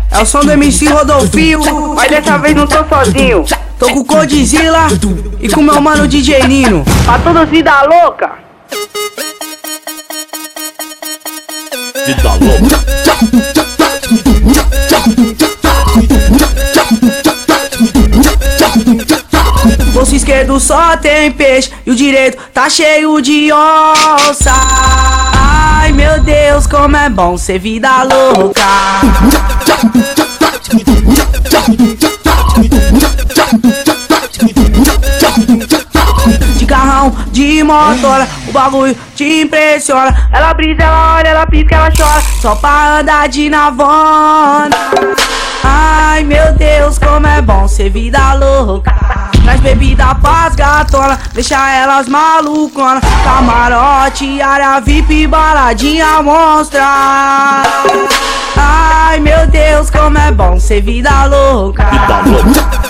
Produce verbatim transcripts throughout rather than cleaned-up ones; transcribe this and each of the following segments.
É o som do M C Rodolfinho, mas dessa vez não tô sozinho. Tô com o Godzilla e com meu mano D J Nino. Pra todos vida louca. Vida louca. Bolso esquerdo só tem peixe e o direito tá cheio de onça. Ai meu Deus, como é bom ser vida louca. De carrão, de motora, o bagulho te impressiona. Ela brisa, ela olha, ela pisca, ela chora, só pra andar de navona. Ai meu Deus, como é bom ser vida louca. Traz bebida pras gatona, deixa elas malucona. Camarote, área V I P, baladinha monstra. Ai meu Deus, como é bom ser vida louca. Vida louca.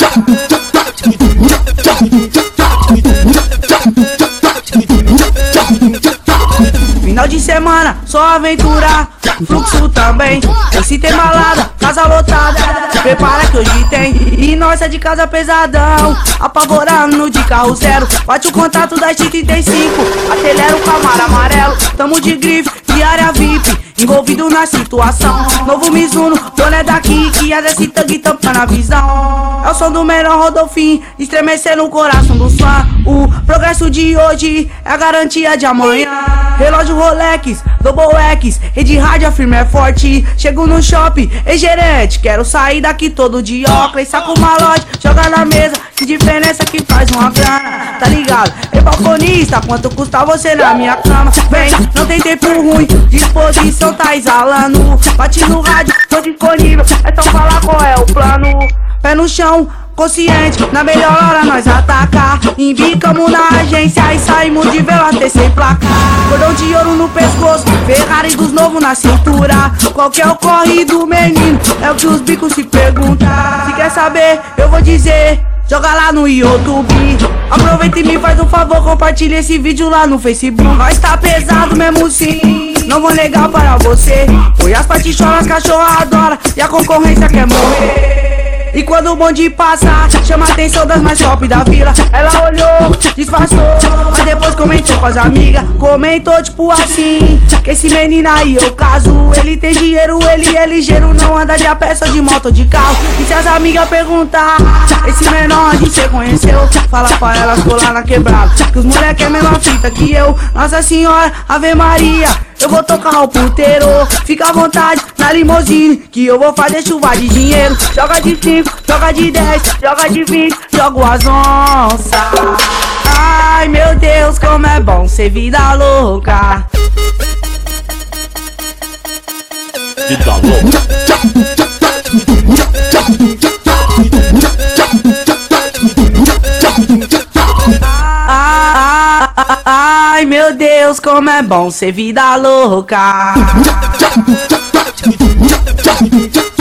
Final de semana, só aventura, fluxo também. Esse tem balada, casa lotada, se prepara que hoje tem. E nós é de casa pesadão, apavorando de carro zero. Bate o contato das trinta e cinco, acelera o Camaro amarelo. Tamo de grife, de área V I P, envolvido na situação. Novo Mizuno, boné daqui, que é desse tangue tampa na visão. É o som do melhor Rodolfinho, estremecendo o coração do fã. O progresso de hoje é a garantia de amanhã. Relógio Rolex, Double X, rede rádio firme é forte. Chego no shopping, ei gerente, quero sair daqui todo de óculos. Saco uma loja, joga na mesa, que diferença que faz uma grana, tá ligado? Ei balconista, quanto custa você na minha cama? Vem, não tem tempo ruim, disposição tá exalando. Bate no rádio, tô disponível, é só falar qual é o plano. Pé no chão, consciente, na melhor hora nós atacar. Embicamos na agência e saímos de vela até sem placa. Cordão de ouro no pescoço, Ferrari dos novos na cintura. Qual que é o corre do menino? É o que os bicos se perguntam. Se quer saber, eu vou dizer, joga lá no YouTube. Aproveita e me faz um favor, compartilha esse vídeo lá no Facebook. Nós tá pesado mesmo sim, não vou negar para você. Foi as paticholas, cachorro adora e a concorrência quer morrer. E quando o bonde passa, chama a atenção das mais top da vila. Ela olhou, disfarçou, mas depois comentou com as amigas. Comentou tipo assim, que esse menino aí eu caso. Ele tem dinheiro, ele é ligeiro, não anda de a pé, só de moto ou de carro. E se as amigas perguntar, esse menor onde cê conheceu? Fala pra elas colar na quebrada, que os moleque é mesma fita que eu. Nossa Senhora, Ave Maria, eu vou tocar o puteiro. Fica à vontade na limousine, que eu vou fazer chuva de dinheiro. Joga de cinco, joga de dez, joga de vinte, jogo as onças. Ai meu Deus, como é bom ser vida louca. Vida louca. Ai meu Deus, como é bom ser vida louca.